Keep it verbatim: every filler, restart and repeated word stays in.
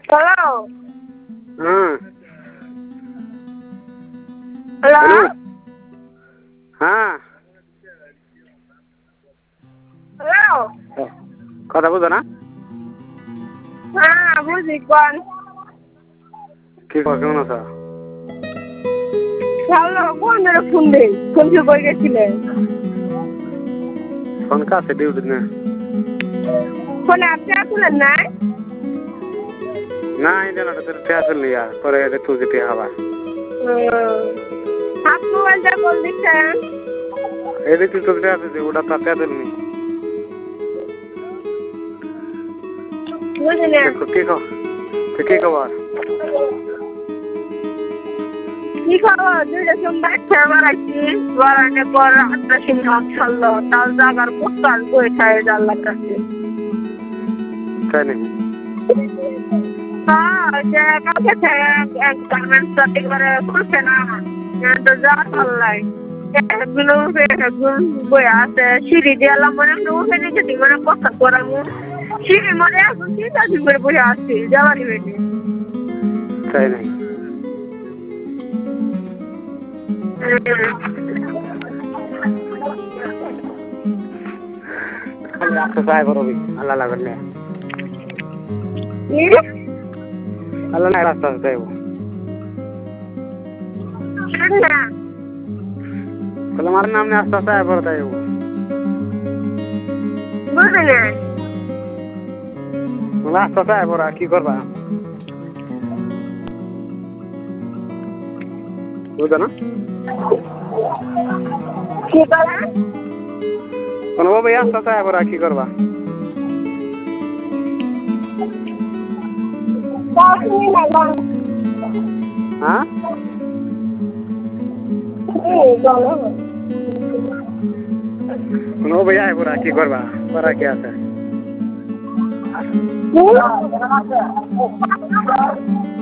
Hello. हाँ Hello. Hello हाँ Hello. কথা বুঝো না হ্যাঁ বুঝি কোন কি কর কেমন আছো ভালো কোন ধরে ফোন দেই ফোন কি কই গেছিলে ফোন কাছে ডিউটি না ফোনে আপনি আসলেন না না ইন্টারনেটে তো তে আসলে यार পরে এটা তুই দিতে হবে आप मोबाइल से बोल दिखते हैं এদিকে তুই তো তে আসলে ওটা তো তে দিলনি বুঝলেন দেখো কি কো কি খবর কি খবর দুইটা সোমবার খেয়ে রাখছি বারানে পর হাতটা সিংহ ছাড়লো তাল জাগার পোস্টাল বই খায় জানলার কাছে তাই নাকি হ্যাঁ যে কাছে এক গার্মেন্টস পার্টি করে খুলছে না তো যা চললাই একগুলো উঠে একগুলো বই আছে সিঁড়ি দিয়ালাম মনে উঠে নিয়েছি মানে কথা করামু সিঁড়ি মনে এখন চিন্তা করে বসে আসছি যাওয়ারি বেটে তাই নাকি খালি রাস্তা চাই করবি আল্লাহ লাগলে আল্লাহ না রাস্তা চাইব তাহলে আমার নাম নিয়ে আস্তে আস্তে আয় পড়ে যাইব বুঝলে আস্তে আস্তে আয় পড়া কি করবা বুঝো না কি করে কোনো বাবা আস্তে আস্তে আয় পড়া কি করবা হ্যাঁ কোনো ভাই আয় পড়া কি করবা পড়া কি আছে